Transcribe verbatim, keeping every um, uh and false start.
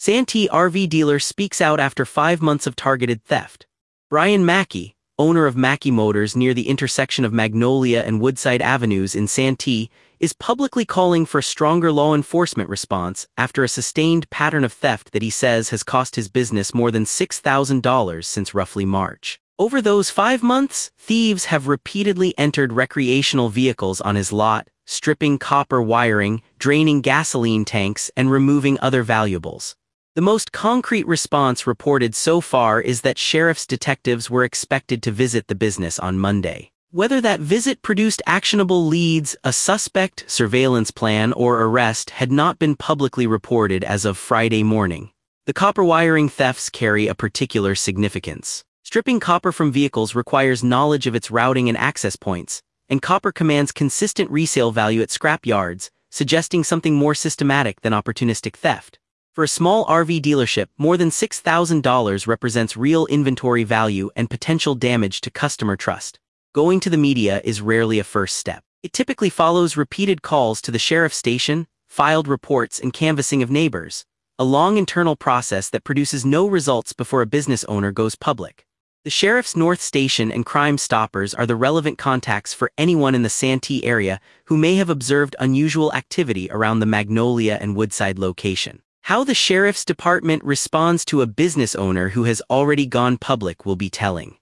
Santee R V dealer speaks out after five months of targeted theft. Brian Mackey, owner of Mackey Motors near the intersection of Magnolia and Woodside Avenues in Santee, is publicly calling for a stronger law enforcement response after a sustained pattern of theft that he says has cost his business more than six thousand dollars since roughly March. Over those five months, thieves have repeatedly entered recreational vehicles on his lot, stripping copper wiring, draining gasoline tanks, and removing other valuables. The most concrete response reported so far is that sheriff's detectives were expected to visit the business on Monday. Whether that visit produced actionable leads, a suspect, surveillance plan, or arrest had not been publicly reported as of Friday morning. The copper wiring thefts carry a particular significance. Stripping copper from vehicles requires knowledge of its routing and access points, and copper commands consistent resale value at scrap yards, suggesting something more systematic than opportunistic theft. For a small R V dealership, more than six thousand dollars represents real inventory value and potential damage to customer trust. Going to the media is rarely a first step. It typically follows repeated calls to the sheriff's station, filed reports, and canvassing of neighbors, a long internal process that produces no results before a business owner goes public. The Sheriff's North Station and Crime Stoppers are the relevant contacts for anyone in the Santee area who may have observed unusual activity around the Magnolia and Woodside location. How the Sheriff's Department responds to a business owner who has already gone public will be telling.